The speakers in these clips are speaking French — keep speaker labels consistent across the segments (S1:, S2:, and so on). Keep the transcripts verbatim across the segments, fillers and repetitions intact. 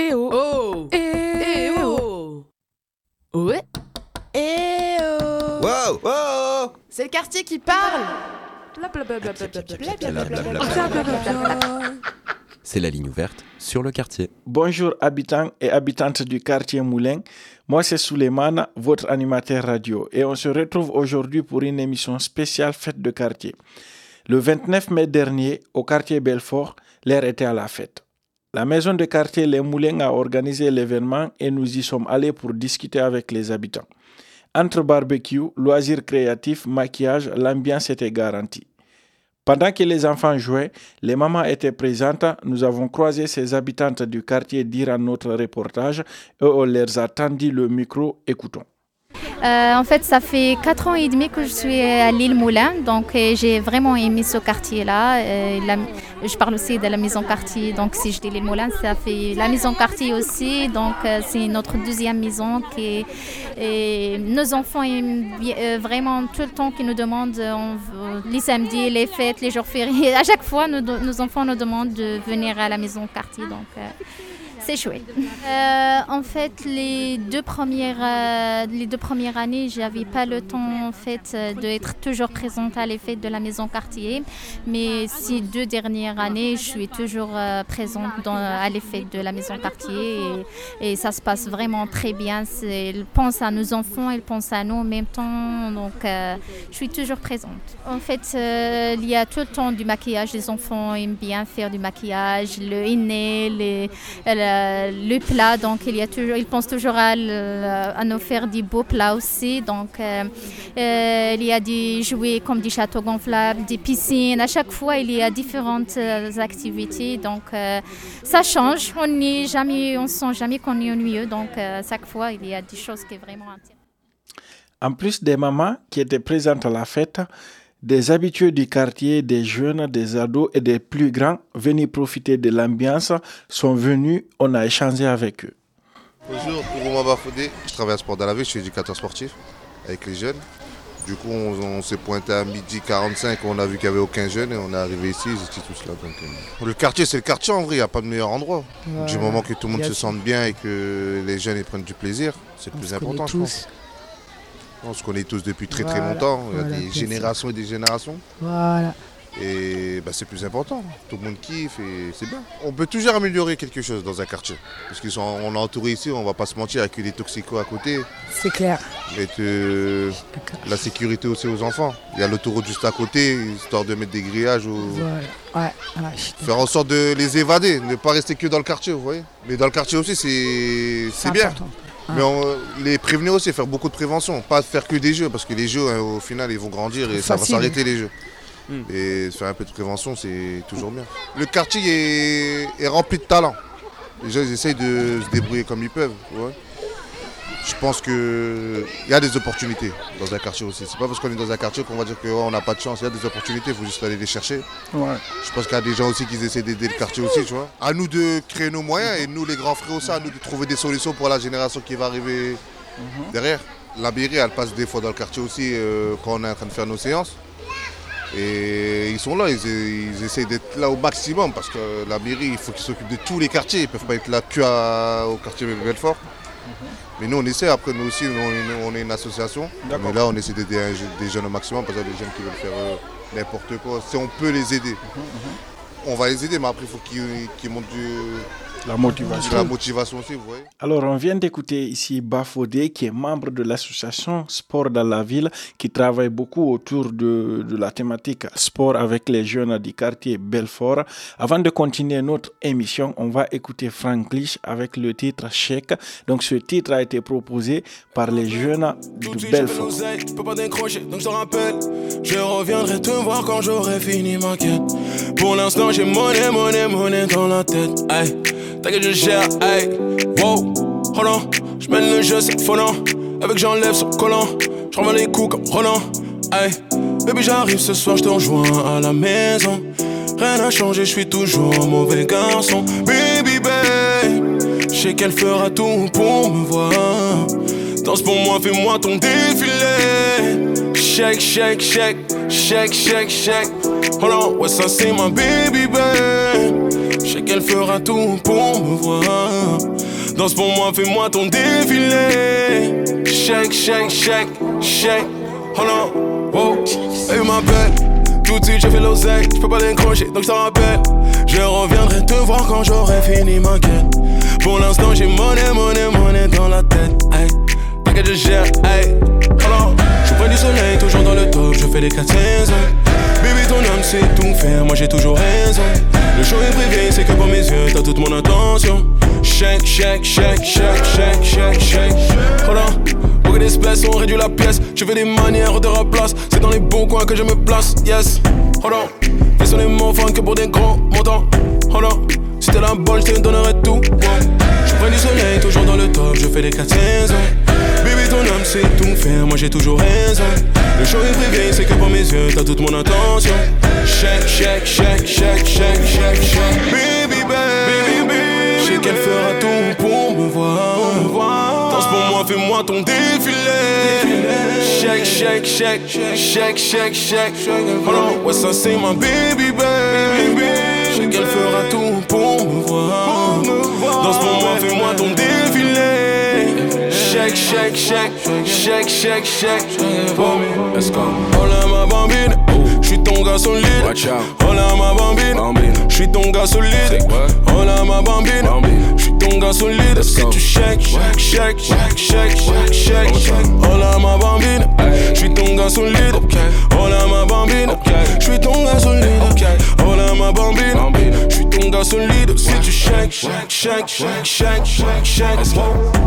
S1: Eh oh.
S2: Oh.
S1: Eh oh. Ouais.
S2: Eh oh.
S3: Wow, wow.
S2: C'est le quartier qui parle.
S3: C'est la ligne ouverte sur le quartier.
S4: Bonjour habitants et habitantes du quartier Moulin. Moi c'est Souleymane, votre animateur radio. Et on se retrouve aujourd'hui pour une émission spéciale fête de quartier. Le vingt-neuf mai dernier, au quartier Belfort, l'air était à la fête. La maison de quartier Les Moulins a organisé l'événement et nous y sommes allés pour discuter avec les habitants. Entre barbecue, loisirs créatifs, maquillage, l'ambiance était garantie. Pendant que les enfants jouaient, les mamans étaient présentes. Nous avons croisé ces habitantes du quartier dire à notre reportage et on leur a tendu le micro. Écoutons.
S5: Euh, en fait, ça fait quatre ans et demi que je suis à l'île Moulin, donc euh, j'ai vraiment aimé ce quartier-là. Euh, la, je parle aussi de la maison quartier, donc si je dis l'île Moulin, ça fait la maison quartier aussi, donc euh, c'est notre deuxième maison. Qui, et nos enfants aiment euh, vraiment tout le temps qu'ils nous demandent, on, les samedis, les fêtes, les jours fériés. À chaque fois, nos, nos enfants nous demandent de venir à la maison quartier, donc euh, c'est chouette. Euh, en fait, les deux premières, euh, les deux premières années, j'avais pas le temps en fait d'être toujours présente à les fêtes de la maison quartier. Mais ces deux dernières années, je suis toujours euh, présente dans, à les fêtes de la maison quartier et, et ça se passe vraiment très bien. C'est, ils pensent à nos enfants, ils pensent à nous en même temps. Donc, euh, je suis toujours présente. En fait, euh, il y a tout le temps du maquillage. Les enfants aiment bien faire du maquillage, le inné, les le, le plat, donc il y a toujours, ils pensent toujours à, à nous faire des beaux plats aussi. Donc euh, euh, il y a des jouets comme des châteaux gonflables, des piscines. À chaque fois, il y a différentes euh, activités. Donc euh, ça change. On n'est jamais, on se sent jamais qu'on est ennuyeux. Donc euh, chaque fois, il y a des choses qui sont vraiment intéressantes.
S4: En plus des mamans qui étaient présentes à la fête, des habitués du quartier, des jeunes, des ados et des plus grands venus profiter de l'ambiance sont venus, on a échangé avec eux.
S6: Bonjour, Kourouma Bafodé. Je travaille à Sport dans la ville, je suis éducateur sportif avec les jeunes. Du coup, on, on s'est pointé à midi quarante-cinq, on a vu qu'il n'y avait aucun jeune et on est arrivé ici, ils étaient tous là. Donc, euh... Le quartier, c'est le quartier en vrai, il n'y a pas de meilleur endroit. Ouais, du moment que tout le monde se sente bien et que les jeunes ils prennent du plaisir, c'est le plus important, je pense. On se connaît tous depuis très voilà, très longtemps, il y a voilà, des générations ça. et des générations.
S7: Voilà.
S6: Et bah, c'est plus important, tout le monde kiffe et c'est bien. On peut toujours améliorer quelque chose dans un quartier. Parce qu'on est entouré ici, on ne va pas se mentir, avec des toxicos à côté.
S7: C'est clair.
S6: Mais euh, la sécurité aussi aux enfants. Il y a l'autoroute juste à côté, histoire de mettre des grillages. Ou...
S7: Voilà. Ouais. Ouais,
S6: faire en sorte de les évader, ne pas rester que dans le quartier, vous voyez. Mais dans le quartier aussi, c'est, c'est, c'est bien. Important. Mais on, les prévenir aussi, faire beaucoup de prévention, pas faire que des jeux, parce que les jeux, hein, au final, ils vont grandir et ça va s'arrêter les jeux. Mm. Et faire un peu de prévention, c'est toujours bien. Le quartier est, est rempli de talent. Les gens, ils essayent de se débrouiller comme ils peuvent. Ouais. Je pense qu'il y a des opportunités dans un quartier aussi. C'est pas parce qu'on est dans un quartier qu'on va dire qu'on n'a pas de chance. Il y a des opportunités, il faut juste aller les chercher. Ouais. Je pense qu'il y a des gens aussi qui essaient d'aider le quartier aussi, tu vois. À nous de créer nos moyens et nous, les grands frères aussi, à nous de trouver des solutions pour la génération qui va arriver mm-hmm. derrière. La mairie, elle passe des fois dans le quartier aussi euh, quand on est en train de faire nos séances. Et ils sont là, ils, ils essaient d'être là au maximum parce que la mairie, il faut qu'ils s'occupent de tous les quartiers. Ils ne peuvent pas être là que à, au quartier Belfort. Mm-hmm. Mais nous on essaie, après nous aussi nous, on, est, on est une association, D'accord. mais là on essaie d'aider un, des jeunes au maximum parce qu'il y a des jeunes qui veulent faire euh, n'importe quoi. Si on peut les aider, mm-hmm. on va les aider, mais après il faut qu'ils, qu'ils montent du,
S4: la motivation.
S6: la motivation aussi, vous voyez.
S4: Alors on vient d'écouter ici Bafodé qui est membre de l'association Sport dans la ville qui travaille beaucoup autour de, de la thématique sport avec les jeunes du quartier Belfort. Avant de continuer notre émission, on va écouter Franglish avec le titre Chèque. Donc ce titre a été proposé par les jeunes de Belfort.
S8: Je peux pas décrocher, donc je te rappelle. Je reviendrai te voir quand j'aurai fini ma quête. Pour l'instant j'ai monnaie, monnaie, monnaie dans la tête. Aïe. T'inquiète, je gère, aïe, wow, Roland, j'mène le jeu, c'est phonant. Avec j'enlève son collant, j'renvoie les coups comme Roland, aïe. Baby, j'arrive ce soir, j'te rejoins à la maison. Rien n'a changé, j'suis toujours un mauvais garçon. Baby, babe, j'sais qu'elle fera tout pour me voir. Danse pour moi, fais-moi ton défilé. Shake, shake, shake, shake, shake, shake. Roland, ouais, ça c'est ma baby, babe. Shake qu'elle fera tout pour me voir. Danse pour moi, fais-moi ton défilé. Shake, shake, shake, shake. Oh non, wow. Elle m'appelle, tout de suite j'ai fait l'oseille. J'peux pas décrocher, donc j't'en rappelle. Je reviendrai te voir quand j'aurai fini ma quête. Pour l'instant j'ai monnaie, monnaie, monnaie dans la tête. Ay, t'inquiète je gère, ay. Oh non, je prends du soleil, toujours dans le top, je fais les quatre saisons. Baby ton homme sait tout faire, moi j'ai toujours raison. Le show est privé, c'est que pour mes yeux, t'as toute mon attention. Shake, shake, shake, shake, shake, shake, shake. Oh non, beaucoup d'espèces ont réduit la pièce. Je fais des manières de replace, c'est dans les bons coins que je me place, yes. Oh non, fais sonner mon phone que pour des gros montants. Oh non, si t'es la bonne, je te donnerai tout, wow. Je prends du soleil, toujours dans le top, je fais les quatre saisons. Baby ton homme sait tout faire, moi j'ai toujours raison. Le show est privé, c'est que pour mes yeux, t'as toute mon attention. Shake, shake, shake, shake, shake, shake, shake. Baby, baby, je sais qu'elle fera tout pour me voir. Danse pour moi, fais-moi ton défilé. Shake, shake, shake, shake, shake, shake. Oh non, ouais ça c'est ma baby, baby. Je sais qu'elle fera tout pour me voir. Danse pour moi, fais-moi ton défilé. Shake, shake, shake, shake, shake, shake. Oh, let's go. Hola ma bambine, j'suis ton gars solide. Hola ma bambine, j'suis ton gars solide. Hola ma bambine, j'suis ton gars solide. Si tu shake, shake, shake, shake, shake, shake. Hola ma bambine, j'suis ton gars solide. Hola ma bambine, j'suis ton gars solide. Hola ma bambine, j'suis ton gars solide. Si tu shake, shake, shake, shake, shake, shake, shake.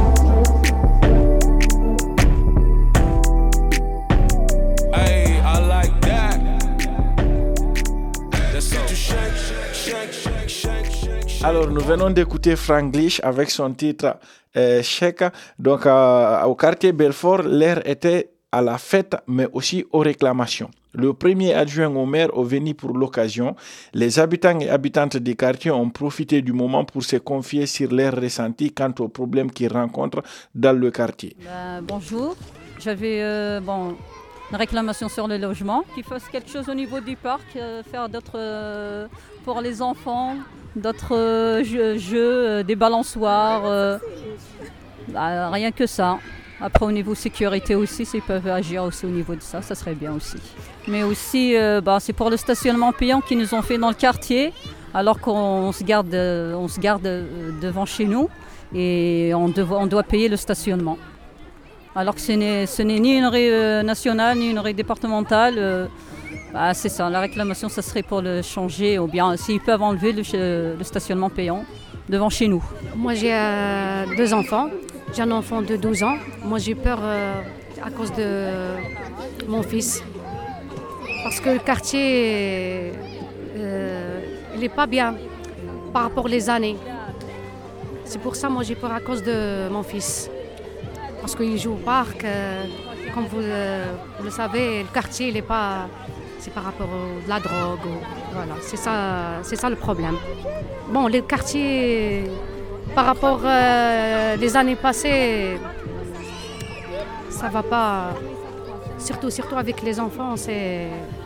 S4: Alors, nous venons d'écouter Franglish avec son titre euh, Shake. Donc, euh, au quartier Belfort, l'air était à la fête, mais aussi aux réclamations. Le premier adjoint au maire est venu pour l'occasion. Les habitants et habitantes des quartiers ont profité du moment pour se confier sur leurs ressentis quant aux problèmes qu'ils rencontrent dans le quartier.
S9: Bah, bonjour, j'avais euh, bon, une réclamation sur le logement, qu'il fasse quelque chose au niveau du parc, euh, faire d'autres euh, pour les enfants, d'autres euh, jeux, jeux euh, des balançoires, euh, bah, rien que ça. Après au niveau sécurité aussi, s'ils peuvent agir aussi au niveau de ça, ça serait bien aussi. Mais aussi, euh, bah, c'est pour le stationnement payant qu'ils nous ont fait dans le quartier, alors qu'on se garde, on se garde devant chez nous et on, devo, on doit payer le stationnement. Alors que ce n'est, ce n'est ni une rue nationale ni une rue départementale. Euh, bah, c'est ça, la réclamation, ça serait pour le changer, ou bien s'ils peuvent enlever le, le stationnement payant devant chez nous.
S10: Moi j'ai euh, deux enfants. J'ai un enfant de douze ans. Moi, j'ai peur euh, à cause de mon fils. Parce que le quartier, euh, il n'est pas bien par rapport aux années. C'est pour ça que moi, j'ai peur à cause de mon fils. Parce qu'il joue au parc. Euh, comme vous, euh, vous le savez, le quartier, il n'est pas... C'est par rapport à de la drogue. Ou, voilà, c'est ça, c'est ça le problème. Bon, le quartier... Par rapport euh, les années passées, ça va pas. Surtout, surtout avec les enfants, c'est.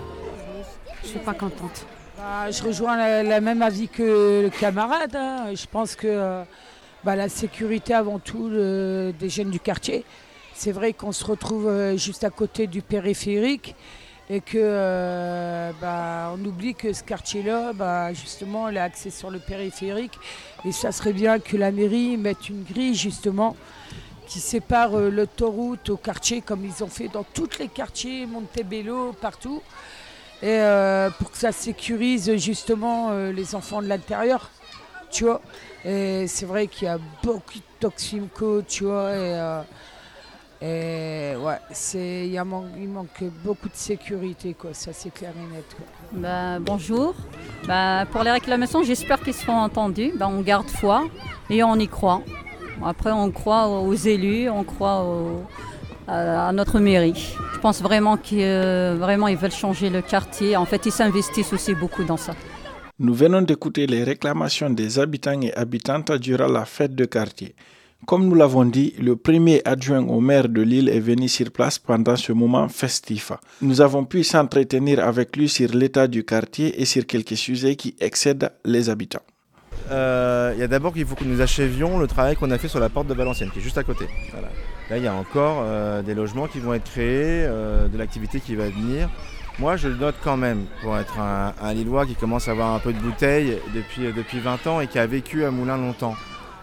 S10: Je suis pas contente.
S7: Bah, je rejoins la, la même avis que le camarade. Hein. Je pense que bah, la sécurité avant tout le, des jeunes du quartier. C'est vrai qu'on se retrouve juste à côté du périphérique et que euh, bah, on oublie que ce quartier-là, bah, justement, il est axé sur le périphérique. Et ça serait bien que la mairie mette une grille, justement, qui sépare euh, l'autoroute au quartier, comme ils ont fait dans tous les quartiers, Montebello, partout. Et euh, pour que ça sécurise, justement, euh, les enfants de l'intérieur, tu vois. Et c'est vrai qu'il y a beaucoup de toximco, tu vois, et... Euh, Et ouais, c'est, y a man- il manque beaucoup de sécurité, quoi. Ça c'est clair et net. Quoi.
S9: Bah, bonjour. Bah, pour les réclamations, j'espère qu'ils seront entendus. Bah, on garde foi et on y croit. Après, on croit aux élus, on croit au, à, à notre mairie. Je pense vraiment qu'ils euh, vraiment, ils veulent changer le quartier. En fait, ils s'investissent aussi beaucoup dans ça.
S4: Nous venons d'écouter les réclamations des habitants et habitantes durant la fête de quartier. Comme nous l'avons dit, le premier adjoint au maire de Lille est venu sur place pendant ce moment festif. Nous avons pu s'entretenir avec lui sur l'état du quartier et sur quelques sujets qui excèdent les habitants.
S11: il euh, y a d'abord qu'il faut que nous achevions le travail qu'on a fait sur la porte de Valenciennes, qui est juste à côté. Voilà. Là, il y a encore euh, des logements qui vont être créés, euh, de l'activité qui va venir. Moi, je le note quand même, pour être un, un Lillois qui commence à avoir un peu de bouteille depuis, depuis vingt ans et qui a vécu à Moulins longtemps.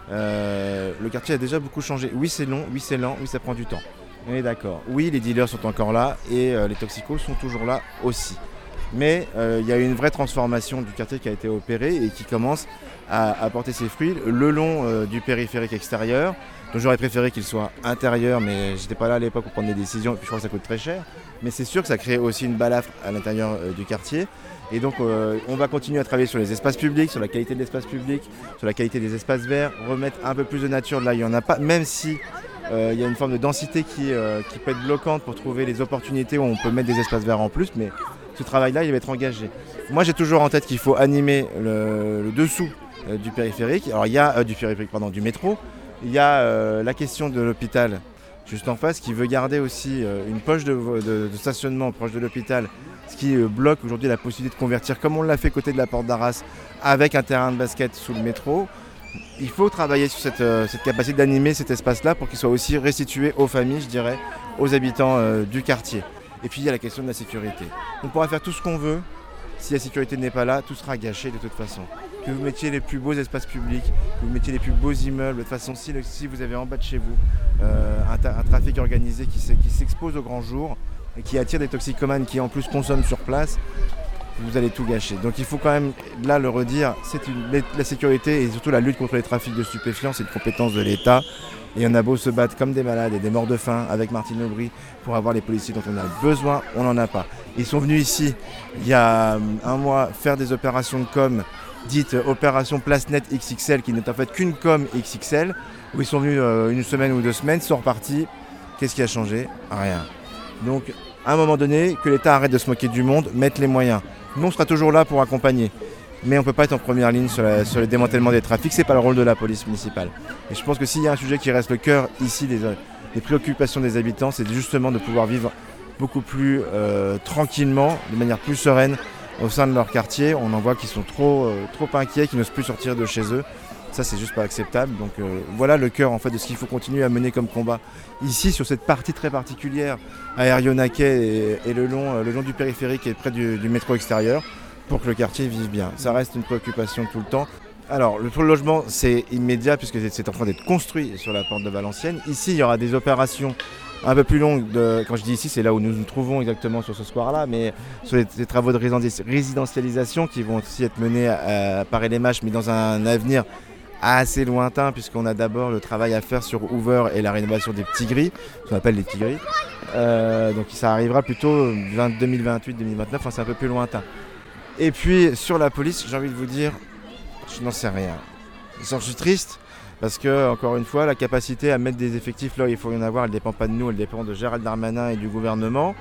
S11: Euh, le quartier a déjà beaucoup changé. Oui, c'est long, oui, c'est lent, oui, ça prend du temps. On est d'accord. Oui, les dealers sont encore là et euh, les toxicos sont toujours là aussi. Mais euh, il y a eu une vraie transformation du quartier qui a été opérée et qui commence à, à porter ses fruits le long euh, du périphérique extérieur. Donc j'aurais préféré qu'il soit intérieur, mais j'étais pas là à l'époque pour prendre des décisions et puis je crois que ça coûte très cher. Mais c'est sûr que ça crée aussi une balafre à l'intérieur euh, du quartier. Et donc euh, on va continuer à travailler sur les espaces publics, sur la qualité de l'espace public, sur la qualité des espaces verts, remettre un peu plus de nature là, il n'y en a pas, même si euh, il y a une forme de densité qui, euh, qui peut être bloquante pour trouver les opportunités où on peut mettre des espaces verts en plus. Mais ce travail-là, il va être engagé. Moi, j'ai toujours en tête qu'il faut animer le, le dessous euh, du périphérique. Alors, il y a euh, du périphérique, pardon, du métro. Il y a euh, la question de l'hôpital juste en face, qui veut garder aussi euh, une poche de, de, de stationnement proche de l'hôpital, ce qui euh, bloque aujourd'hui la possibilité de convertir, comme on l'a fait côté de la Porte d'Arras, avec un terrain de basket sous le métro. Il faut travailler sur cette, euh, cette capacité d'animer cet espace-là pour qu'il soit aussi restitué aux familles, je dirais, aux habitants euh, du quartier. Et puis il y a la question de la sécurité. On pourra faire tout ce qu'on veut, si la sécurité n'est pas là, tout sera gâché de toute façon. Que vous mettiez les plus beaux espaces publics, que vous mettiez les plus beaux immeubles, de toute façon, si, le, si vous avez en bas de chez vous euh, un, ta, un trafic organisé qui, qui s'expose au grand jour et qui attire des toxicomanes qui en plus consomment sur place, vous allez tout gâcher. Donc il faut quand même, là, le redire, c'est une, la sécurité et surtout la lutte contre les trafics de stupéfiants, c'est une compétence de l'État. Et on a beau se battre comme des malades et des morts de faim avec Martine Aubry pour avoir les policiers dont on a besoin, on n'en a pas. Ils sont venus ici, il y a un mois, faire des opérations de com dites opération Place Net X X L, qui n'est en fait qu'une com X X L, où ils sont venus euh, une semaine ou deux semaines, sont repartis. Qu'est-ce qui a changé? Rien. Donc, à un moment donné, que l'État arrête de se moquer du monde, mette les moyens. Nous, on sera toujours là pour accompagner. Mais on ne peut pas être en première ligne sur, la, sur le démantèlement des trafics, c'est pas le rôle de la police municipale. Et je pense que s'il y a un sujet qui reste le cœur ici des, des préoccupations des habitants, c'est justement de pouvoir vivre beaucoup plus euh, tranquillement, de manière plus sereine au sein de leur quartier. On en voit qui sont trop, euh, trop inquiets, qui n'osent plus sortir de chez eux. Ça, c'est juste pas acceptable. Donc euh, voilà le cœur en fait de ce qu'il faut continuer à mener comme combat ici sur cette partie très particulière à Herriot-Naquet et, et le, long, euh, le long du périphérique et près du, du métro extérieur, pour que le quartier vive bien. Ça reste une préoccupation tout le temps. Alors, le pour le logement, c'est immédiat puisque c'est en train d'être construit sur la porte de Valenciennes. Ici, il y aura des opérations un peu plus longues. De, quand je dis ici, c'est là où nous nous trouvons exactement sur ce square-là, mais sur les, les travaux de résidentialisation qui vont aussi être menés à, à Paray-les-Mâches, mais dans un avenir assez lointain, puisqu'on a d'abord le travail à faire sur Hoover et la rénovation des petits gris, ce qu'on appelle les petits gris. Euh, donc ça arrivera plutôt deux mille vingt-huit deux mille vingt-neuf, enfin, c'est un peu plus lointain. Et puis sur la police, j'ai envie de vous dire, je n'en sais rien. Je suis triste parce que, encore une fois, la capacité à mettre des effectifs là où il faut y en avoir, elle ne dépend pas de nous, elle dépend de Gérald Darmanin et du gouvernement.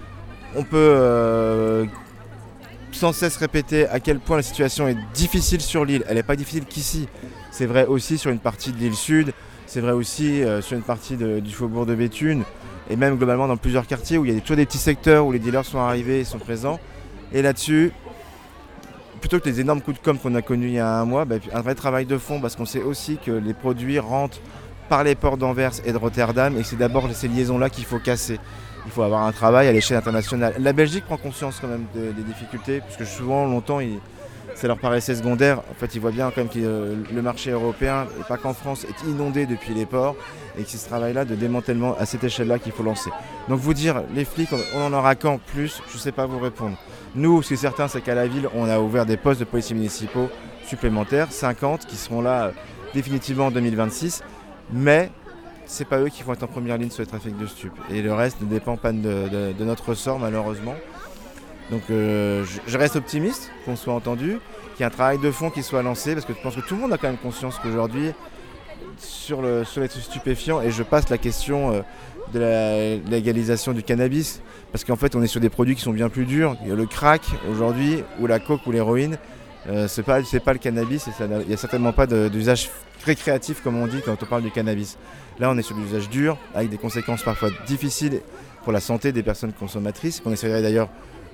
S11: On peut euh, sans cesse répéter à quel point la situation est difficile sur l'île. Elle n'est pas difficile qu'ici. C'est vrai aussi sur une partie de l'île Sud, c'est vrai aussi euh, sur une partie de, du faubourg de Béthune et même globalement dans plusieurs quartiers où il y a toujours des petits secteurs où les dealers sont arrivés et sont présents. Et là-dessus, plutôt que les énormes coups de com' qu'on a connus il y a un mois, bah, un vrai travail de fond parce qu'on sait aussi que les produits rentrent par les ports d'Anvers et de Rotterdam et que c'est d'abord ces liaisons-là qu'il faut casser. Il faut avoir un travail à l'échelle internationale. La Belgique prend conscience quand même de, des difficultés puisque souvent, longtemps, il, ça leur paraissait secondaire. En fait, ils voient bien quand même que euh, le marché européen, et pas qu'en France, est inondé depuis les ports et que c'est ce travail-là de démantèlement à cette échelle-là qu'il faut lancer. Donc vous dire, les flics, on en aura quand plus, je ne sais pas vous répondre. Nous, ce qui est certain, c'est qu'à la ville, on a ouvert des postes de policiers municipaux supplémentaires, cinquante, qui seront là euh, définitivement en deux mille vingt-six, mais c'est pas eux qui vont être en première ligne sur le trafic de stupes. Et le reste ne dépend pas de, de, de notre sort, malheureusement. Donc euh, je, je reste optimiste qu'on soit entendu, qu'il y ait un travail de fond qui soit lancé, parce que je pense que tout le monde a quand même conscience qu'aujourd'hui, sur, le, sur les stupéfiants, et je passe la question euh, de la légalisation du cannabis, parce qu'en fait on est sur des produits qui sont bien plus durs. Il y a le crack aujourd'hui, ou la coke ou l'héroïne, euh, c'est pas, c'est pas le cannabis, et ça, il n'y a certainement pas de, d'usage récréatif comme on dit quand on parle du cannabis. Là on est sur de l'usage dur, avec des conséquences parfois difficiles pour la santé des personnes consommatrices, qu'on essaierait d'ailleurs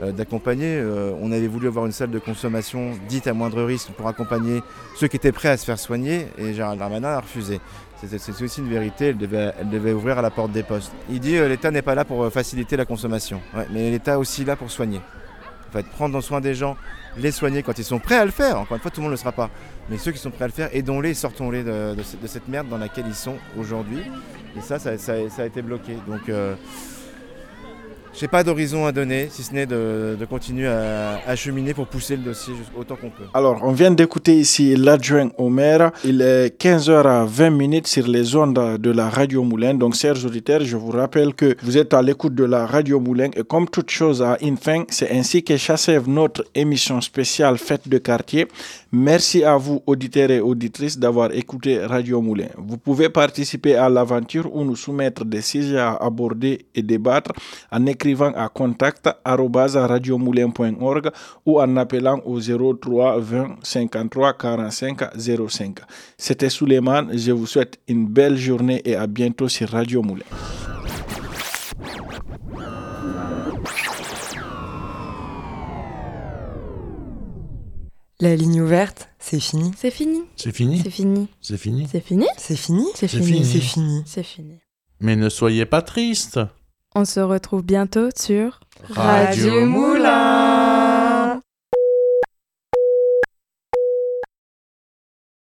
S11: euh, d'accompagner. Euh, on avait voulu avoir une salle de consommation dite à moindre risque pour accompagner ceux qui étaient prêts à se faire soigner et Gérald Darmanin a refusé. C'est, c'est aussi une vérité, elle devait, elle devait ouvrir à la porte des postes. Il dit que euh, l'État n'est pas là pour faciliter la consommation, ouais, mais l'État est aussi là pour soigner. En fait, prendre soin des gens, les soigner quand ils sont prêts à le faire. Encore une fois, tout le monde ne le sera pas. Mais ceux qui sont prêts à le faire, aidons-les, sortons-les de, de, de cette merde dans laquelle ils sont aujourd'hui. Et ça, ça, ça, ça a été bloqué. Donc, euh, je n'ai pas d'horizon à donner, si ce n'est de, de continuer à, à cheminer pour pousser le dossier autant qu'on peut.
S4: Alors, on vient d'écouter ici l'adjoint au maire. Il est quinze heures vingt minutes sur les ondes de la Radio Moulin. Donc, chers auditeurs, je vous rappelle que vous êtes à l'écoute de la Radio Moulin. Et comme toute chose a une fin, c'est ainsi que s'achève notre émission spéciale Fête de quartier. Merci à vous, auditeurs et auditrices, d'avoir écouté Radio Moulin. Vous pouvez participer à l'aventure ou nous soumettre des sujets à aborder et débattre en écrivant à contact arobase radiomoulin point org ou en appelant au zéro trois vingt cinquante-trois quarante-cinq zéro cinq. C'était Souleymane, je vous souhaite une belle journée et à bientôt sur Radio Moulin.
S12: La ligne ouverte, c'est fini.
S2: C'est fini.
S13: C'est fini.
S2: C'est fini.
S13: C'est fini.
S2: C'est fini.
S12: C'est fini.
S2: C'est
S13: C'est
S2: fini.
S13: fini.
S12: C'est fini.
S2: C'est fini.
S13: Mais ne soyez pas triste.
S2: On se retrouve bientôt sur
S13: Radio Moulin.